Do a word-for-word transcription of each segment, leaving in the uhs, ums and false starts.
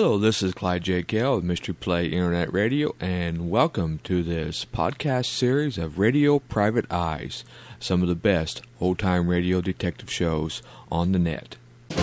Hello, this is Clyde J. Gale of Mystery Play Internet Radio, and welcome to this podcast series of Radio Private Eyes, some of the best old-time radio detective shows on the net.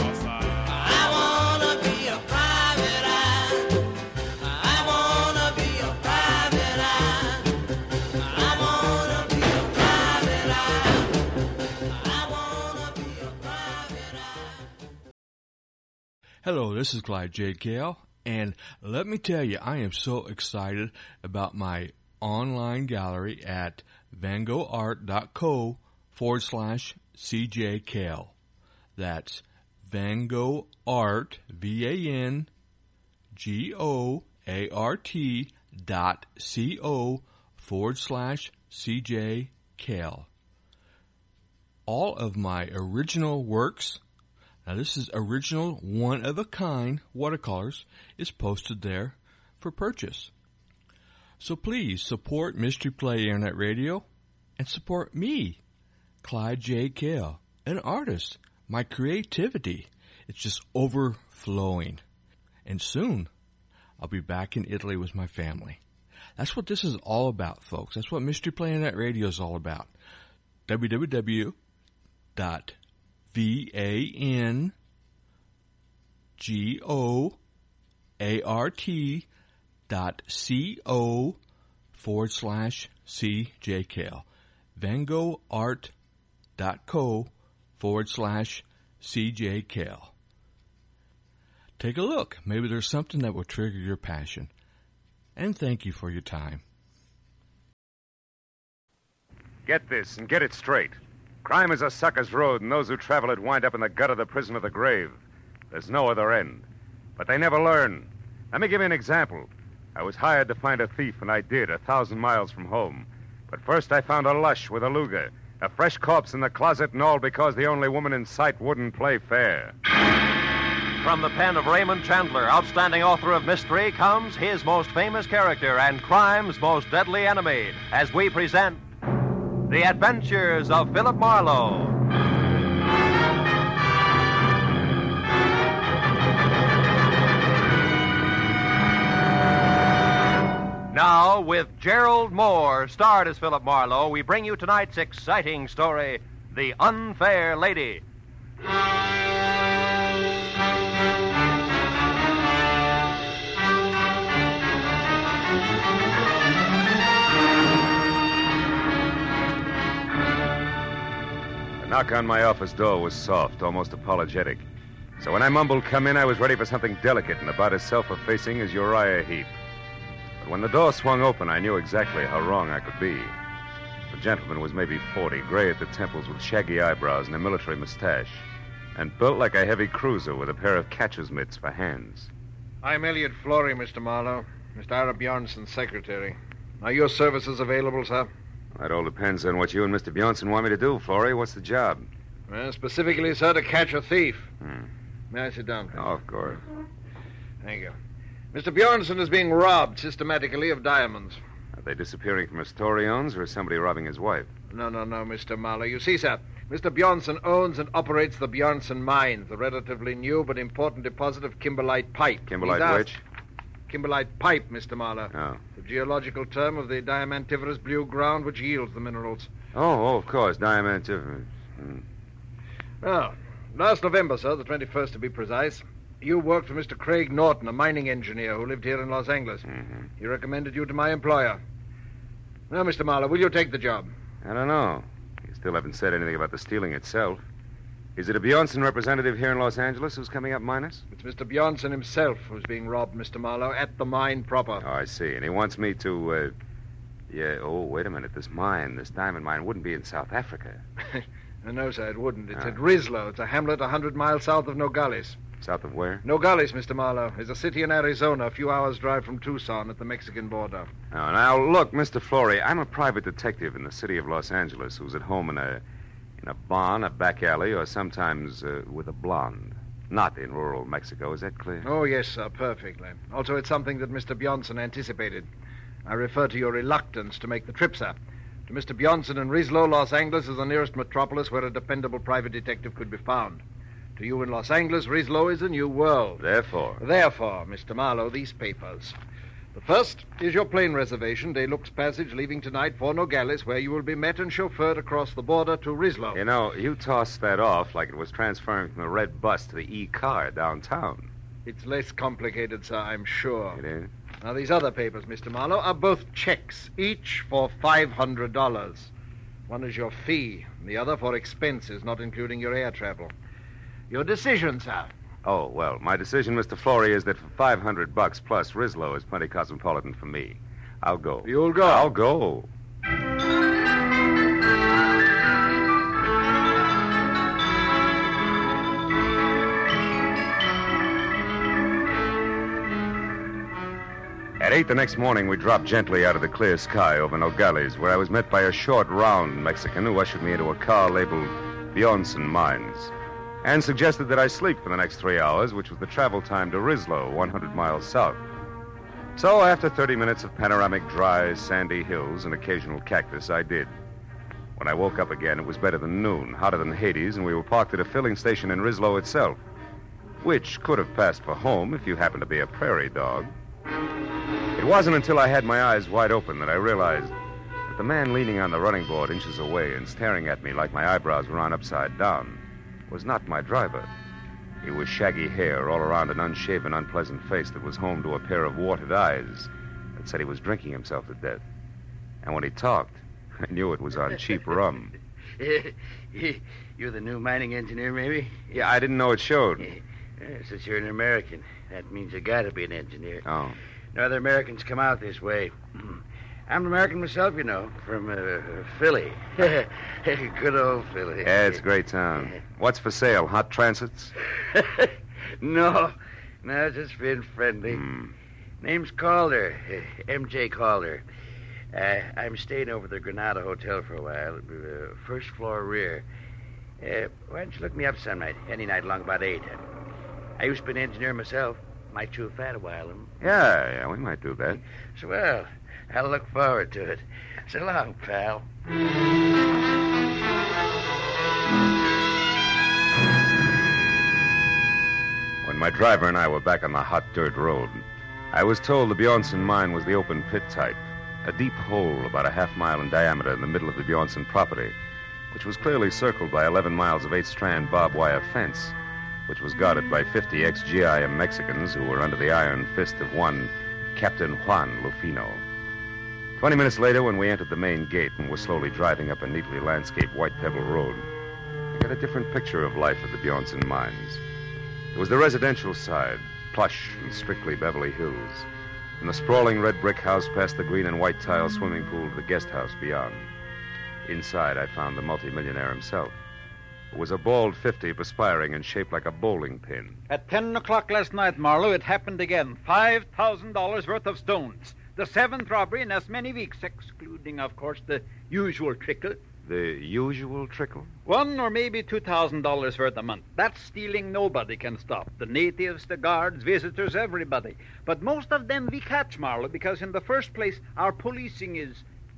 Hello, this is Clyde J. Gale, and let me tell you, I am so excited about my online gallery at vangoart.co forward slash CJ Cale. That's vangoart, V A N G O A R T dot C-O forward slash CJ Cale. All of my original works, now this is original, one-of-a-kind watercolors, is posted there for purchase. So please support Mystery Play Internet Radio and support me, Clyde J. Cale, an artist. My creativity, it's just overflowing. And soon, I'll be back in Italy with my family. That's what this is all about, folks. That's what Mystery Play Internet Radio is all about. w w w dot V A N G O A R T dot C-O forward slash C J Cale. vangoart.co forward slash C J Cale. Take a look. Maybe there's something that will trigger your passion. And thank you for your time. Get this and get it straight. Crime is a sucker's road, and those who travel it wind up in the gut of the prison of the grave. There's no other end. But they never learn. Let me give you an example. I was hired to find a thief, and I did, a thousand miles from home. But first I found a lush with a Luger, a fresh corpse in the closet, and all because the only woman in sight wouldn't play fair. From the pen of Raymond Chandler, outstanding author of mystery, comes his most famous character and crime's most deadly enemy, as we present The Adventures of Philip Marlowe. Now, with Gerald Moore, starred as Philip Marlowe, we bring you tonight's exciting story, The Unfair Lady. The knock on my office door was soft, almost apologetic. So when I mumbled, "Come in," I was ready for something delicate and about as self-effacing as Uriah Heep. But when the door swung open, I knew exactly how wrong I could be. The gentleman was maybe forty, gray at the temples with shaggy eyebrows and a military mustache, and built like a heavy cruiser with a pair of catcher's mitts for hands. I'm Elliot Flory, Mister Marlowe. Mister Ara Bjornson's secretary. Are your services available, sir? That all depends on what you and Mister Bjornson want me to do, Flory. What's the job? Well, specifically, sir, to catch a thief. Hmm. May I sit down, please? Oh, of course. Thank you. Mister Bjornson is being robbed systematically of diamonds. Are they disappearing from a store he owns, or is somebody robbing his wife? No, no, no, Mister Marlowe. You see, sir, Mister Bjornson owns and operates the Bjornson Mines, the relatively new but important deposit of kimberlite pipe. Kimberlite He's which? asked- Kimberlite pipe, Mister Marlowe. Oh. The geological term of the diamantiferous blue ground which yields the minerals. Oh, oh, of course, diamantiferous. Hmm. Well, last November, sir, the twenty-first to be precise, you worked for Mister Craig Norton, a mining engineer who lived here in Los Angeles. Mm-hmm. He recommended you to my employer. Now, Mister Marlowe, will you take the job? I don't know. You still haven't said anything about the stealing itself. Is it a Bjornson representative here in Los Angeles who's coming up minus? It's Mister Bjornson himself who's being robbed, Mister Marlowe, at the mine proper. Oh, I see. And he wants me to, uh... Yeah, oh, wait a minute. This mine, this diamond mine, wouldn't be in South Africa. No, sir, it wouldn't. It's Ah. at Rislo. It's a hamlet a hundred miles south of Nogales. South of where? Nogales, Mister Marlowe, is a city in Arizona, a few hours' drive from Tucson at the Mexican border. Oh, now, look, Mister Flory, I'm a private detective in the city of Los Angeles who's at home in a... in a barn, a back alley, or sometimes uh, with a blonde. Not in rural Mexico. Is that clear? Oh, yes, sir, perfectly. Also, it's something that Mister Bjornson anticipated. I refer to your reluctance to make the trip, sir. To Mister Bjornson in Rislo, Los Angeles is the nearest metropolis where a dependable private detective could be found. To you in Los Angeles, Rislo is a new world. Therefore? Therefore, Mister Marlowe, these papers. The first is your plane reservation, De Luxe Passage, leaving tonight for Nogales, where you will be met and chauffeured across the border to Rislo. You know, you tossed that off like it was transferring from the red bus to the E-car downtown. It's less complicated, sir, I'm sure. It is? Now, these other papers, Mister Marlowe, are both checks, each for five hundred dollars. One is your fee, and the other for expenses, not including your air travel. Your decision, sir. Oh, well, my decision, Mister Flory, is that for five hundred bucks plus, Rislo is plenty cosmopolitan for me. I'll go. You'll go? I'll go. At eight the next morning, we dropped gently out of the clear sky over Nogales, where I was met by a short, round Mexican who ushered me into a car labeled Bjornson Mines, and suggested that I sleep for the next three hours, which was the travel time to Rislo, one hundred miles south. So, after thirty minutes of panoramic, dry, sandy hills and occasional cactus, I did. When I woke up again, it was better than noon, hotter than Hades, and we were parked at a filling station in Rislo itself, which could have passed for home if you happened to be a prairie dog. It wasn't until I had my eyes wide open that I realized that the man leaning on the running board inches away and staring at me like my eyebrows were on upside down was not my driver. He was shaggy hair all around an unshaven, unpleasant face that was home to a pair of watered eyes that said he was drinking himself to death. And when he talked, I knew it was on cheap rum. You're the new mining engineer, maybe? Yeah, I didn't know it showed. Yeah, since you're an American, that means you gotta be an engineer. Oh. No other Americans come out this way. I'm an American myself, you know, from uh, Philly. Good old Philly. Yeah, it's a great town. What's for sale? Hot transits? no, no, just being friendly. Mm. Name's Calder, uh, M J Calder. Uh, I'm staying over at the Granada Hotel for a while, uh, first floor rear. Uh, why don't you look me up some night, any night along about eight? I used to be an engineer myself. Might chew fat a while. Um, Yeah, yeah, we might do that. So, well, I'll look forward to it. So long, pal. When my driver and I were back on the hot dirt road, I was told the Bjornson mine was the open pit type, a deep hole about a half mile in diameter in the middle of the Bjornson property, which was clearly circled by eleven miles of eight-strand barbed wire fence, which was guarded by fifty ex-G I M Mexicans who were under the iron fist of one Captain Juan Lufino. Twenty minutes later, when we entered the main gate and were slowly driving up a neatly landscaped white pebble road, I got a different picture of life at the Bjornson mines. It was the residential side, plush and strictly Beverly Hills, and the sprawling red brick house past the green and white tile swimming pool to the guest house beyond. Inside, I found the multimillionaire himself. It was a bald fifty, perspiring and shaped like a bowling pin. At ten o'clock last night, Marlowe, it happened again. Five thousand dollars worth of stones. The seventh robbery in as many weeks, excluding, of course, the usual trickle. The usual trickle? One or maybe two thousand dollars worth a month. That stealing nobody can stop. The natives, the guards, visitors, everybody. But most of them we catch, Marlowe, because in the first place, our policing is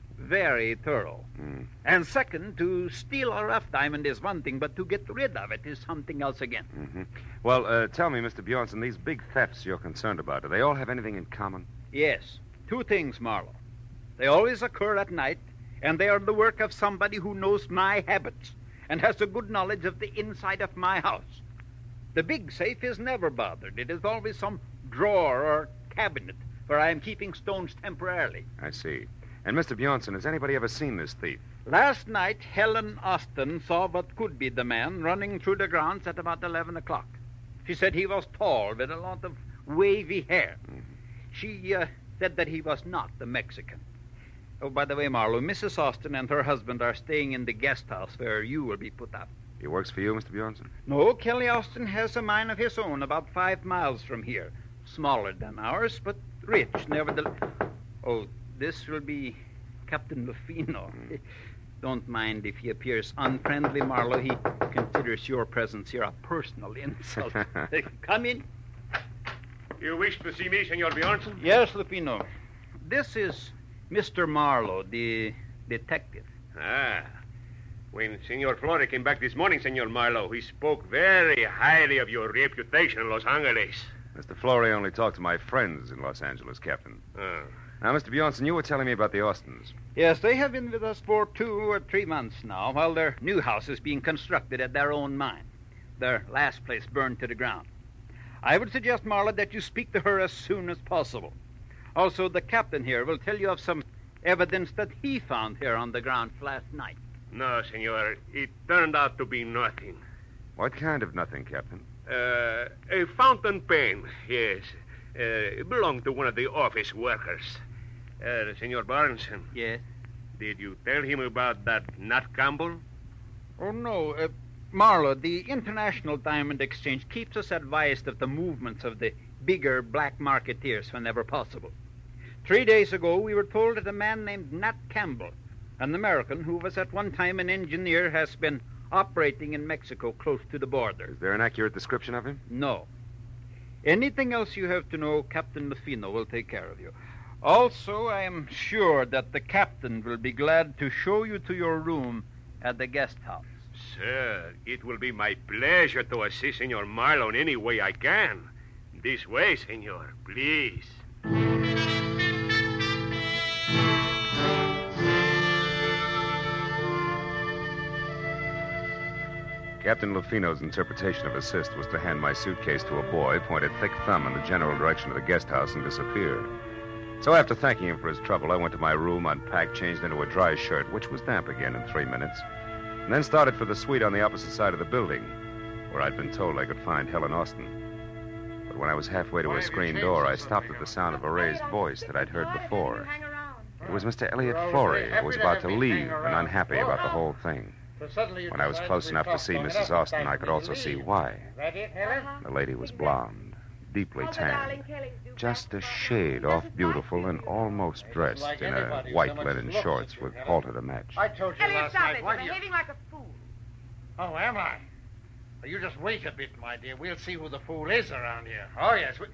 very thorough. Mm. And second, to steal a rough diamond is one thing, but to get rid of it is something else again. Mm-hmm. Well, uh, tell me, Mister Bjornson, these big thefts you're concerned about, do they all have anything in common? Yes. Two things, Marlowe. They always occur at night, and they are the work of somebody who knows my habits and has a good knowledge of the inside of my house. The big safe is never bothered. It is always some drawer or cabinet where I am keeping stones temporarily. I see. And, Mister Bjornson, has anybody ever seen this thief? Last night, Helen Austin saw what could be the man running through the grounds at about eleven o'clock. She said he was tall with a lot of wavy hair. Mm-hmm. She uh, said that he was not the Mexican. Oh, by the way, Marlowe, Missus Austin and her husband are staying in the guest house where you will be put up. He works for you, Mister Bjornson? No, Kelly Austin has a mine of his own about five miles from here. Smaller than ours, but rich, nevertheless. Oh, this will be Captain Lufino. Mm. Don't mind if he appears unfriendly, Marlowe. He considers your presence here a personal insult. Come in. You wish to see me, Senor Bjornson? Yes, Lufino. This is Mister Marlowe, the detective. Ah. When Senor Flore came back this morning, Senor Marlowe, he spoke very highly of your reputation in Los Angeles. Mister Flory only talked to my friends in Los Angeles, Captain. Oh. Now, Mister Bjornson, you were telling me about the Austins. Yes, they have been with us for two or three months now, while their new house is being constructed at their own mine. Their last place burned to the ground. I would suggest, Marla, that you speak to her as soon as possible. Also, the captain here will tell you of some evidence that he found here on the grounds last night. No, Senor. It turned out to be nothing. What kind of nothing, Captain? Uh, a fountain pen, yes. Uh, it belonged to one of the office workers. Uh, Senor Barneson. Yes? Did you tell him about that Nat Campbell? Oh, no. Uh, Marlowe, the International Diamond Exchange keeps us advised of the movements of the bigger black marketeers whenever possible. Three days ago, we were told that a man named Nat Campbell, an American who was at one time an engineer, has been operating in Mexico close to the border. Is there an accurate description of him? No. Anything else you have to know, Captain Lefino will take care of you. Also, I am sure that the captain will be glad to show you to your room at the guest house. Sir, it will be my pleasure to assist Senor Marlowe in any way I can. This way, Senor, please. Captain Lefino's interpretation of assist was to hand my suitcase to a boy, point a thick thumb in the general direction of the guest house, and disappear. So after thanking him for his trouble, I went to my room, unpacked, changed into a dry shirt, which was damp again in three minutes, and then started for the suite on the opposite side of the building, where I'd been told I could find Helen Austin. But when I was halfway to a screen door, I stopped at the sound of a raised voice that I'd heard before. It was Mister Elliot Flory, who was about to leave and unhappy about the whole thing. When I was close enough to see Missus Austin, I could also see why. The lady was blonde, deeply tanned, just a shade off beautiful, and almost dressed in a white linen shorts with halter to match. I told you Elliot, last stop night. it. Why You're do you... behaving like a fool. Oh, am I? Well, you just wait a bit, my dear. We'll see who the fool is around here. Oh, yes. We...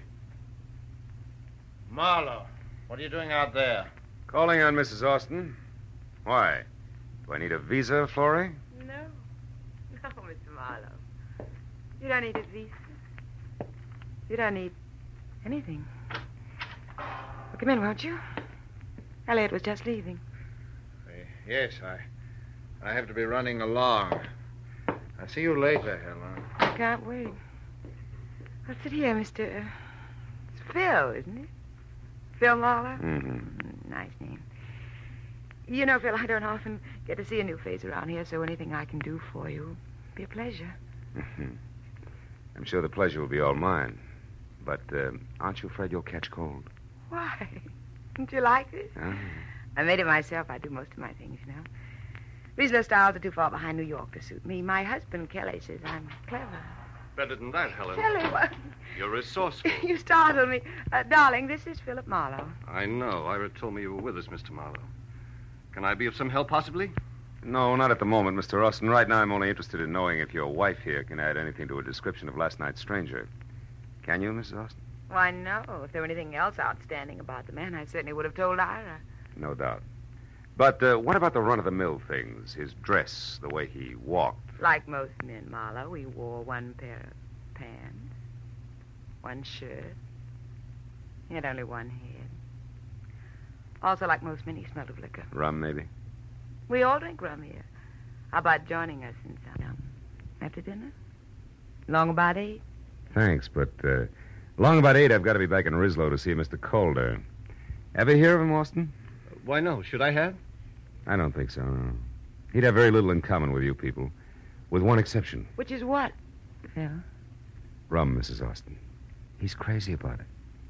Marlowe, what are you doing out there? Calling on Missus Austin. Why? Do I need a visa, Flory? No. No, Mister Marlowe. You don't need a visa. You don't need anything. Well, come in, won't you? Elliot was just leaving. Uh, yes, I I have to be running along. I'll see you later, Helen. I can't wait. Well, sit here, Mister Uh, it's Phil, isn't it? Phil Marlowe? Mm-hmm. Nice name. You know, Phil, I don't often get to see a new face around here, so anything I can do for you will be a pleasure. Mm-hmm. I'm sure the pleasure will be all mine. But uh, aren't you afraid you'll catch cold? Why? Don't you like it? Ah. I made it myself. I do most of my things, you know. Regional styles are too far behind New York to suit me. My husband, Kelly, says I'm clever. Better than that, Helen. Kelly, what? You're resourceful. You startled me. Uh, darling, this is Philip Marlowe. I know. Ira told me you were with us, Mister Marlowe. Can I be of some help, possibly? No, not at the moment, Mister Austin. Right now, I'm only interested in knowing if your wife here can add anything to a description of last night's stranger. Can you, Missus Austin? Why, no. If there were anything else outstanding about the man, I certainly would have told Ira. No doubt. But uh, what about the run-of-the-mill things? His dress, the way he walked. Like most men, Marlowe, he wore one pair of pants, one shirt. He had only one head. Also, like most men, he smelled of liquor. Rum, maybe? We all drink rum here. How about joining us in some um, after dinner? Long about eight? Thanks, but uh, long about eight, I've got to be back in Rislow to see Mister Calder. Ever hear of him, Austin? Why, no. Should I have? I don't think so, no. He'd have very little in common with you people, with one exception. Which is what, Phil? Rum, Missus Austin. He's crazy about it.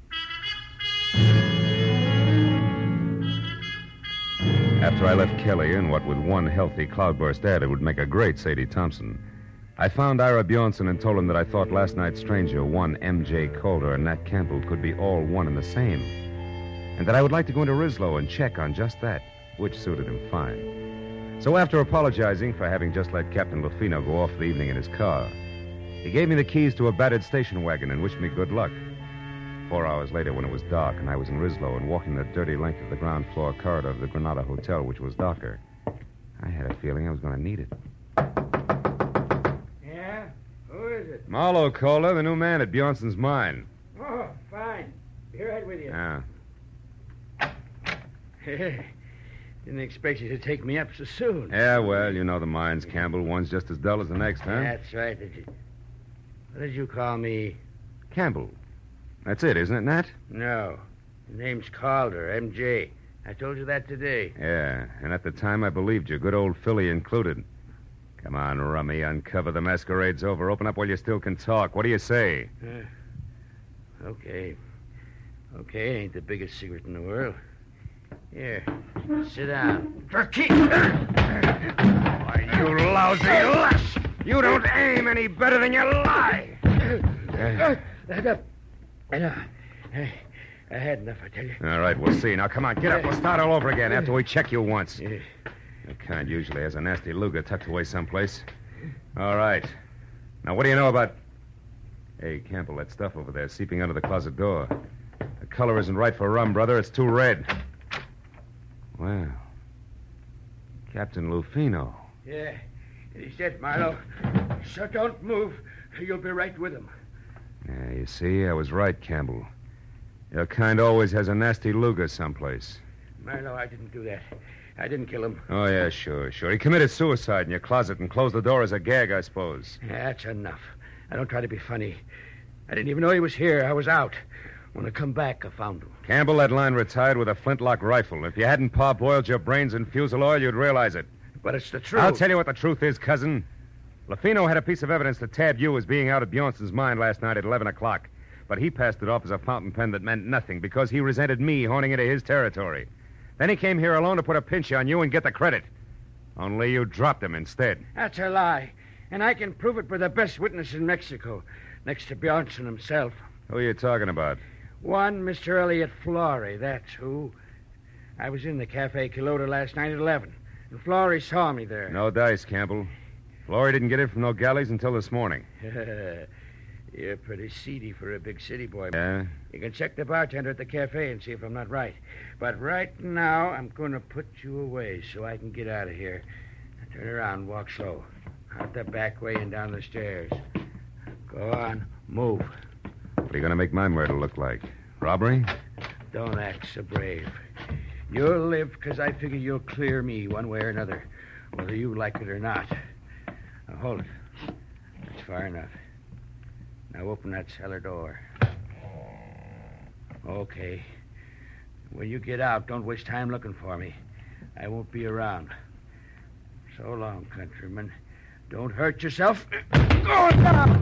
After I left Kelly in what with one healthy cloudburst ad, it would make a great Sadie Thompson, I found Ira Bjornson and told him that I thought last night's stranger, one M J Calder and Nat Campbell, could be all one and the same, and that I would like to go into Rislow and check on just that, which suited him fine. So after apologizing for having just let Captain Lefino go off for the evening in his car, he gave me the keys to a battered station wagon and wished me good luck. Four hours later, when it was dark and I was in Rislow and walking the dirty length of the ground floor corridor of the Granada Hotel, which was darker, I had a feeling I was going to need it. Yeah? Who is it? Marlowe Calder, the new man at Bjornson's mine. Oh, fine. Be right with you. Yeah. Didn't expect you to take me up so soon. Yeah, well, you know the mines, Campbell. One's just as dull as the next, huh? That's right. Did you... What did you call me? Campbell. That's it, isn't it, Nat? No. The name's Calder, M J. I told you that today. Yeah, and at the time I believed you, good old Philly included. Come on, Rummy, uncover the masquerade's over. Open up while you still can talk. What do you say? Uh, okay. Okay, ain't the biggest secret in the world. Here, sit down. Turkey! Why, you lousy lush! You don't aim any better than you lie! Uh, uh, uh, I, I had enough, I tell you. All right, we'll see. Now, come on, get up. We'll start all over again after we check you once. The kind usually has a nasty Luger tucked away someplace. All right. Now, what do you know about... Hey, Campbell, that stuff over there seeping under the closet door. The color isn't right for rum, brother. It's too red. Well, Captain Lufino. Yeah, he said, Marlowe, so don't move. You'll be right with him. Yeah, you see, I was right, Campbell. Your kind always has a nasty Luger someplace. Marlowe, I didn't do that. I didn't kill him. Oh, yeah, sure, sure. He committed suicide in your closet and closed the door as a gag, I suppose. Yeah, that's enough. I don't try to be funny. I didn't even know he was here. I was out. When I come back, I found him. Campbell, that line retired with a flintlock rifle. If you hadn't parboiled your brains in fusel oil, you'd realize it. But it's the truth. I'll tell you what the truth is, cousin. Lufino had a piece of evidence that tabbed you as being out of Bjornson's mine last night at eleven o'clock. But he passed it off as a fountain pen that meant nothing because he resented me horning into his territory. Then he came here alone to put a pinch on you and get the credit. Only you dropped him instead. That's a lie. And I can prove it by the best witness in Mexico, next to Bjornson himself. Who are you talking about? One Mister Elliot Flory, that's who. I was in the Cafe Quilota last night at eleven, and Flory saw me there. No dice, Campbell. Flory didn't get in from no galleys until this morning. You're pretty seedy for a big city boy. Yeah? You can check the bartender at the cafe and see if I'm not right. But right now, I'm going to put you away so I can get out of here. Now turn around, walk slow. Out the back way and down the stairs. Go on, move. What are you going to make my murder look like? Robbery? Don't act so brave. You'll live because I figure you'll clear me one way or another, whether you like it or not. Now, hold it. That's far enough. Now open that cellar door. Okay. When you get out, don't waste time looking for me. I won't be around. So long, countryman. Don't hurt yourself. Go down!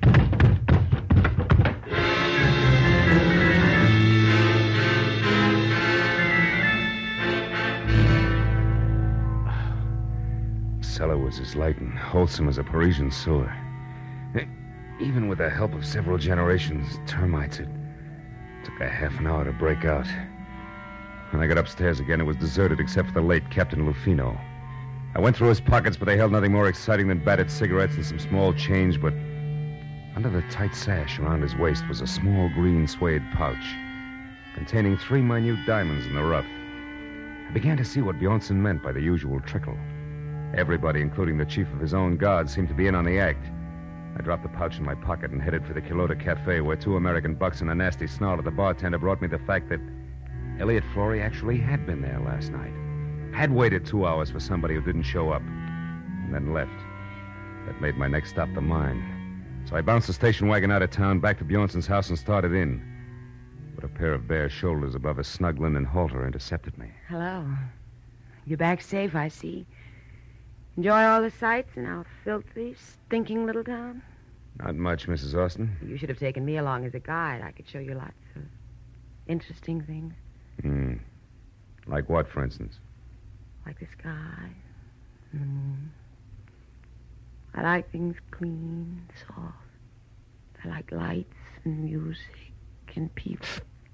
The cellar was as light and wholesome as a Parisian sewer. Even with the help of several generations, termites, it took a half an hour to break out. When I got upstairs again, it was deserted except for the late Captain Lufino. I went through his pockets, but they held nothing more exciting than battered cigarettes and some small change, but under the tight sash around his waist was a small green suede pouch containing three minute diamonds in the rough. I began to see what Bjornson meant by the usual trickle. Everybody, including the chief of his own guard, seemed to be in on the act. I dropped the pouch in my pocket and headed for the Quilota Cafe, where two American bucks and a nasty snarl at the bartender brought me the fact that Elliot Flory actually had been there last night. Had waited two hours for somebody who didn't show up, and then left. That made my next stop the mine. So I bounced the station wagon out of town, back to Bjornson's house, and started in. But a pair of bare shoulders above a snug linen halter intercepted me. Hello. You're back safe, I see. Enjoy all the sights in our filthy, stinking little town? Not much, Missus Austin. You should have taken me along as a guide. I could show you lots of interesting things. Hmm. Like what, for instance? Like the sky and the moon. I like things clean, soft. I like lights and music and people.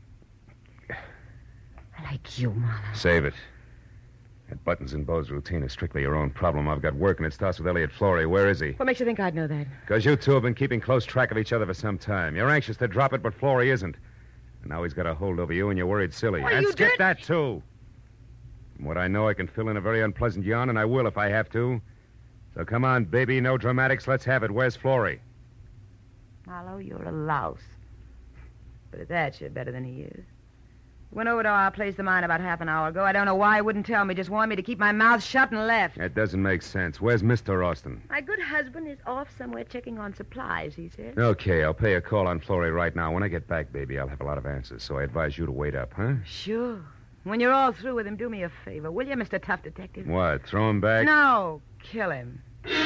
I like you, Marlowe. Save it. That Buttons and Bo's routine is strictly your own problem. I've got work, and it starts with Elliot Flory. Where is he? What makes you think I'd know that? Because you two have been keeping close track of each other for some time. You're anxious to drop it, but Flory isn't. And now he's got a hold over you, and you're worried silly. Well, and you skip did... that, too. From what I know, I can fill in a very unpleasant yarn, and I will if I have to. So come on, baby, no dramatics. Let's have it. Where's Florrie? Marlowe, you're a louse. But at that, you're better than he is. Went over to our place of mine about half an hour ago. I don't know why he wouldn't tell me. Just wanted me to keep my mouth shut and left. That doesn't make sense. Where's Mister Austin? My good husband is off somewhere checking on supplies, he said. Okay, I'll pay a call on Florrie right now. When I get back, baby, I'll have a lot of answers, so I advise you to wait up, huh? Sure. When you're all through with him, do me a favor, will you, Mister Tough Detective? What, throw him back? No, kill him.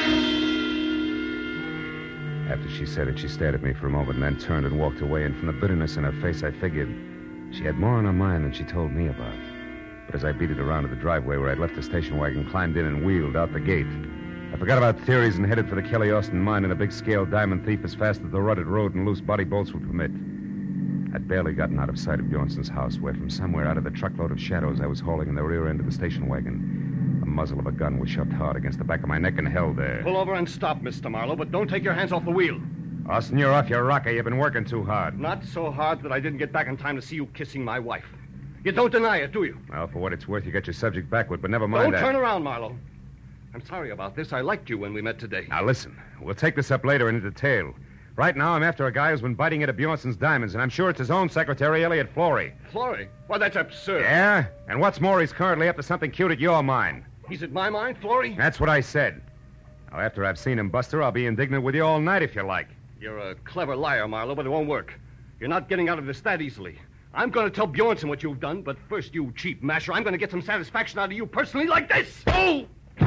After she said it, she stared at me for a moment and then turned and walked away, and from the bitterness in her face, I figured she had more on her mind than she told me about. But as I beat it around to the driveway where I'd left the station wagon, climbed in and wheeled out the gate, I forgot about theories and headed for the Kelly Austin mine and a big-scale diamond thief as fast as the rutted road and loose body bolts would permit. I'd barely gotten out of sight of Bjornson's house where from somewhere out of the truckload of shadows I was hauling in the rear end of the station wagon, the muzzle of a gun was shoved hard against the back of my neck and held there. Pull over and stop, Mister Marlowe, but don't take your hands off the wheel. Austin, you're off your rocker. You've been working too hard. Not so hard that I didn't get back in time to see you kissing my wife. You don't deny it, do you? Well, for what it's worth, you got your subject backward, but never mind Don't that. turn around, Marlowe. I'm sorry about this. I liked you when we met today. Now, listen. We'll take this up later in detail. Right now, I'm after a guy who's been biting into Bjornson's diamonds, and I'm sure it's his own secretary, Elliot Florrie. Florrie? Why, that's absurd. Yeah? And what's more, he's currently up to something cute at your mine. He's at my mine, Florrie? That's what I said. Now, after I've seen him, Buster, I'll be indignant with you all night if you like. You're a clever liar, Marlowe, but it won't work. You're not getting out of this that easily. I'm going to tell Bjornson what you've done, but first, you cheap masher, I'm going to get some satisfaction out of you personally like this. Oh!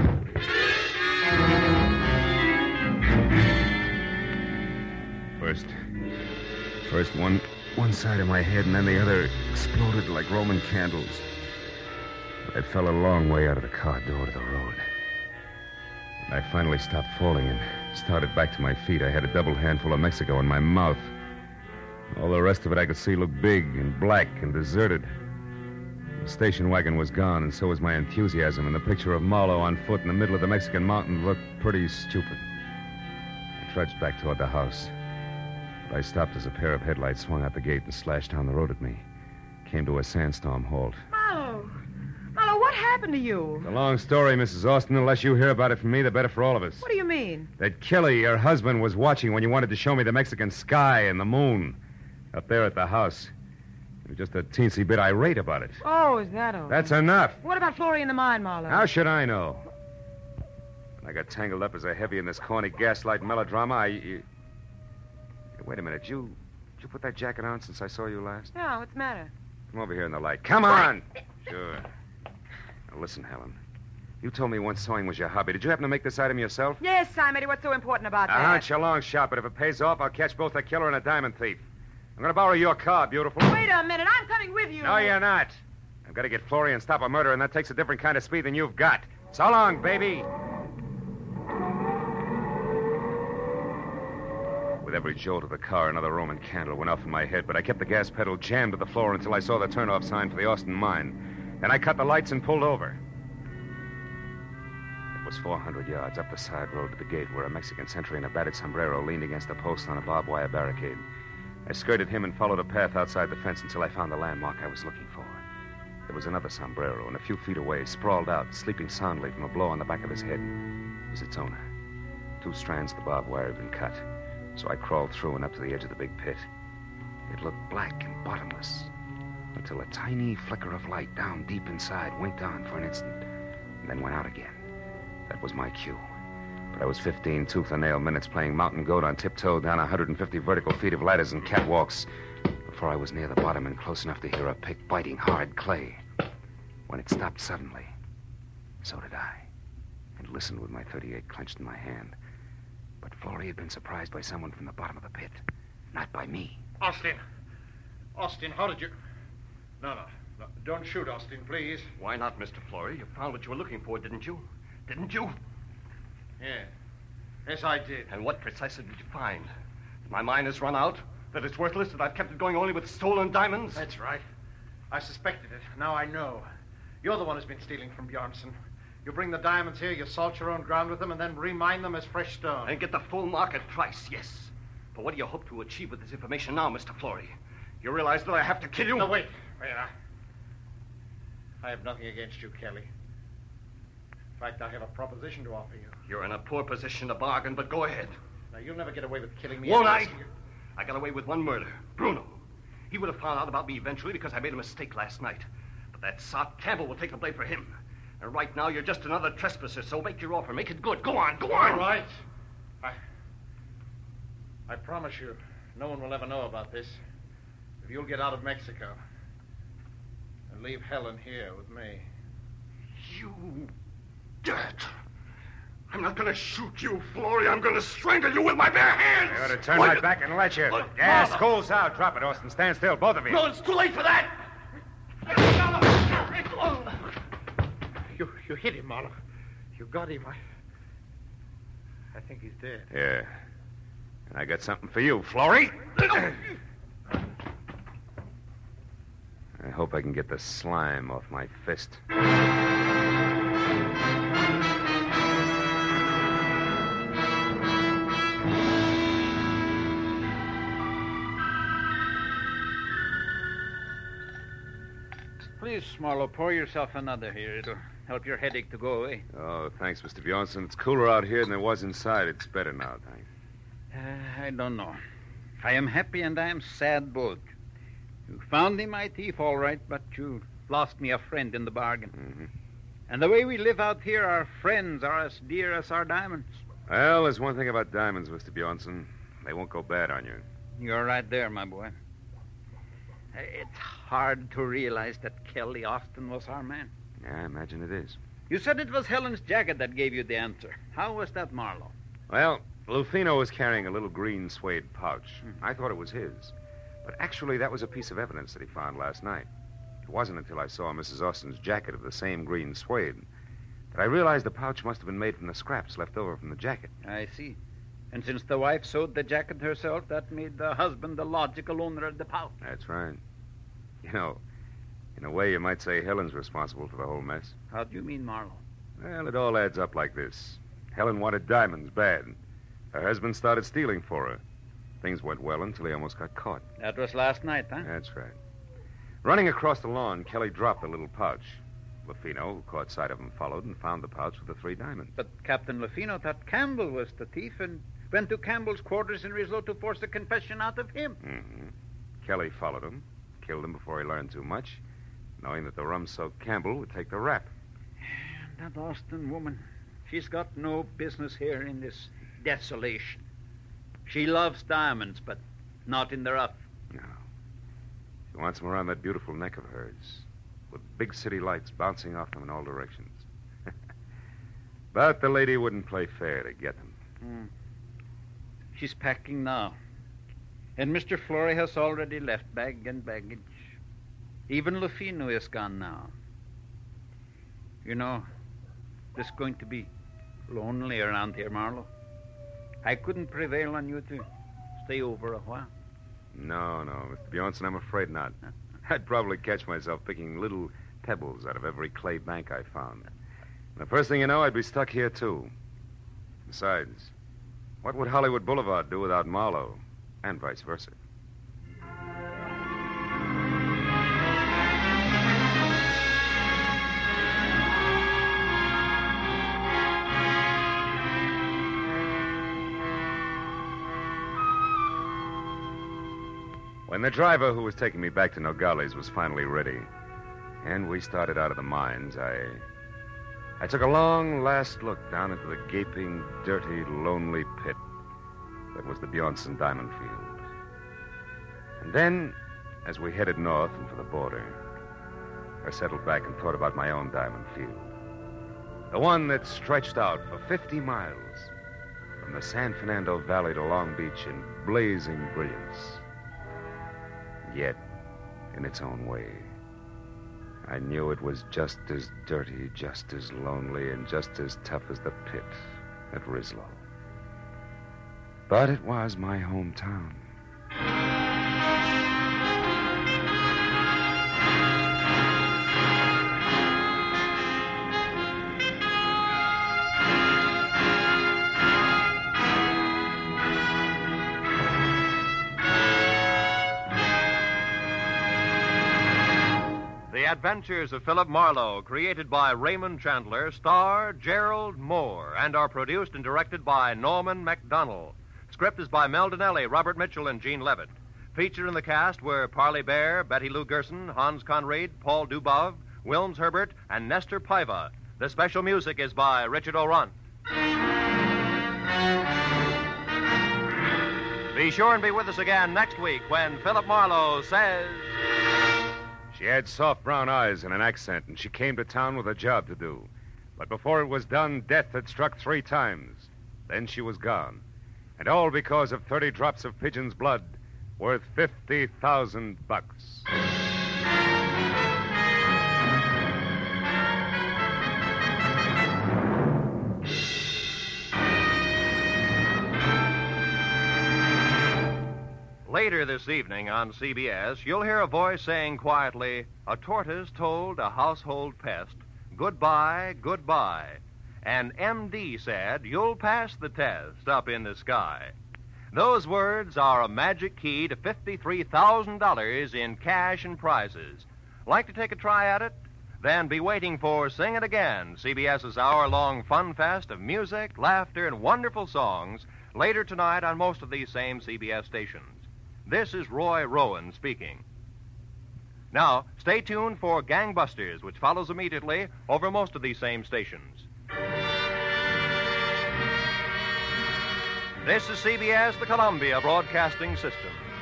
First, first one, one side of my head, and then the other exploded like Roman candles. I fell a long way out of the car door to the road. When I finally stopped falling and started back to my feet, I had a double handful of Mexico in my mouth. All the rest of it I could see looked big and black and deserted. The station wagon was gone, and so was my enthusiasm, and the picture of Marlowe on foot in the middle of the Mexican mountain looked pretty stupid. I trudged back toward the house, but I stopped as a pair of headlights swung out the gate and slashed down the road at me. Came to a sandstorm halt. Marlowe! Marlowe, what happened to you? It's a long story, Missus Austin. Unless you hear about it from me, the better for all of us. What do you mean? That Kelly, your husband, was watching when you wanted to show me the Mexican sky and the moon up there at the house. He was just a teensy bit irate about it. Oh, is that all? That's enough. What about Florrie in the mine, Marlowe? How should I know? When I got tangled up as a heavy in this corny gaslight melodrama, I... You... Wait a minute. Did you... Did you put that jacket on since I saw you last? No, what's the matter? Come over here in the light. Come on! Sure. Now, listen, Helen. You told me once sewing was your hobby. Did you happen to make this item yourself? Yes, Simon. What's so important about A that? hunch, a long shot, but if it pays off, I'll catch both a killer and a diamond thief. I'm going to borrow your car, beautiful. Wait a minute. I'm coming with you. No, you're not. I've got to get Florrie and stop a murder, and that takes a different kind of speed than you've got. So long, baby. With every jolt of the car, another Roman candle went off in my head, but I kept the gas pedal jammed to the floor until I saw the turnoff sign for the Austin mine. Then I cut the lights and pulled over. It was four hundred yards up the side road to the gate where a Mexican sentry in a battered sombrero leaned against a post on a barbed wire barricade. I skirted him and followed a path outside the fence until I found the landmark I was looking for. There was another sombrero, and a few feet away, sprawled out, sleeping soundly from a blow on the back of his head, was its owner. Two strands of the barbed wire had been cut, so I crawled through and up to the edge of the big pit. It looked black and bottomless, until a tiny flicker of light down deep inside winked on for an instant, and then went out again. That was my cue. But I was fifteen tooth-and-nail minutes playing mountain goat on tiptoe down one hundred fifty vertical feet of ladders and catwalks before I was near the bottom and close enough to hear a pick biting hard clay. When it stopped suddenly, so did I, and listened with my thirty-eight clenched in my hand. But Florrie had been surprised by someone from the bottom of the pit, not by me. Austin. Austin, how did you... No, no, no. Don't shoot, Austin, please. Why not, Mister Florrie? You found what you were looking for, didn't you? Didn't you? Yeah. Yes, I did. And what precisely did you find? That my mine has run out? That it's worthless? That I've kept it going only with stolen diamonds? That's right. I suspected it. Now I know. You're the one who's been stealing from Bjornson. You bring the diamonds here, you salt your own ground with them, and then remine them as fresh stone. And get the full market price, yes. But what do you hope to achieve with this information now, Mister Florrie? You realize that I have to kill you? No, wait. Wait, I... I have nothing against you, Kelly. In fact, I have a proposition to offer you. You're in a poor position to bargain, but go ahead. Now, you'll never get away with killing me. Won't I? unless you- I got away with one murder. Bruno. He would have found out about me eventually because I made a mistake last night. But that sot Campbell will take the blame for him. And right now, you're just another trespasser, so make your offer. Make it good. Go on, go on. All right. I... I promise you, no one will ever know about this. If you'll get out of Mexico and leave Helen here with me. You dirt. I'm not going to shoot you, Flory. I'm going to strangle you with my bare hands. I ought to turn Why, my back and let you. Look, Gas, Marla. school's out. Drop it, Austin. Stand still, both of you. No, it's too late for that. You, you hit him, Marlowe. You got him. I, I think he's dead. Yeah. And I got something for you, Flory. I hope I can get the slime off my fist. Please, Marlowe, pour yourself another here. It'll help your headache to go away. Oh, thanks, Mister Bjornson. It's cooler out here than it was inside. It's better now, thanks. Uh, I don't know. I am happy and I am sad both. You found me my thief, all right, but you lost me a friend in the bargain. Mm-hmm. And the way we live out here, our friends are as dear as our diamonds. Well, there's one thing about diamonds, Mister Bjornson. They won't go bad on you. You're right there, my boy. Uh, It's hard to realize that Kelly Austin was our man. Yeah, I imagine it is. You said it was Helen's jacket that gave you the answer. How was that, Marlowe? Well, Lufino was carrying a little green suede pouch. I thought it was his. But actually, that was a piece of evidence that he found last night. It wasn't until I saw Missus Austin's jacket of the same green suede that I realized the pouch must have been made from the scraps left over from the jacket. I see. And since the wife sewed the jacket herself, that made the husband the logical owner of the pouch. That's right. You know, in a way, you might say Helen's responsible for the whole mess. How do you mean, Marlowe? Well, it all adds up like this. Helen wanted diamonds bad. Her husband started stealing for her. Things went well until he almost got caught. That was last night, huh? That's right. Running across the lawn, Kelly dropped the little pouch. Lufino, who caught sight of him, followed and found the pouch with the three diamonds. But Captain Lufino thought Campbell was the thief and went to Campbell's quarters in Rislo to force a confession out of him. Mm-hmm. Kelly followed him, killed him before he learned too much, knowing that the rum-soaked Campbell would take the rap. That Austin woman, she's got no business here in this desolation. She loves diamonds, but not in the rough. No. She wants them around that beautiful neck of hers, with big city lights bouncing off them in all directions. But the lady wouldn't play fair to get them. Hmm. She's packing now. And Mister Flory has already left bag and baggage. Even Lufino is gone now. You know, it's going to be lonely around here, Marlowe. I couldn't prevail on you to stay over a while. No, no, Mister Bjornson, I'm afraid not. I'd probably catch myself picking little pebbles out of every clay bank I found. And the first thing you know, I'd be stuck here, too. Besides, what would Hollywood Boulevard do without Marlowe? And vice versa. When the driver who was taking me back to Nogales was finally ready, and we started out of the mines, I... I took a long last look down into the gaping, dirty, lonely pit that was the Bjornson Diamond Field. And then, as we headed north and for the border, I settled back and thought about my own diamond field. The one that stretched out for fifty miles from the San Fernando Valley to Long Beach in blazing brilliance. Yet, in its own way, I knew it was just as dirty, just as lonely, and just as tough as the pit at Rislo. But it was my hometown. The Adventures of Philip Marlowe, created by Raymond Chandler, star Gerald Moore, and are produced and directed by Norman MacDonald. Script is by Mel Donnelly, Robert Mitchell, and Gene Levitt. Featured in the cast were Parley Bear, Betty Lou Gerson, Hans Conried, Paul Dubov, Wilms Herbert, and Nestor Paiva. The special music is by Richard O'Runt. Be sure and be with us again next week when Philip Marlowe says... She had soft brown eyes and an accent, and she came to town with a job to do. But before it was done, death had struck three times. Then she was gone. And all because of thirty drops of pigeon's blood worth fifty thousand bucks. Later this evening on C B S, you'll hear a voice saying quietly, "A tortoise told a household pest, goodbye, goodbye." And M D said, "You'll pass the test up in the sky." Those words are a magic key to fifty-three thousand dollars in cash and prizes. Like to take a try at it? Then be waiting for Sing It Again, CBS's hour-long fun fest of music, laughter, and wonderful songs later tonight on most of these same C B S stations. This is Roy Rowan speaking. Now, stay tuned for Gangbusters, which follows immediately over most of these same stations. This is C B S, the Columbia Broadcasting System.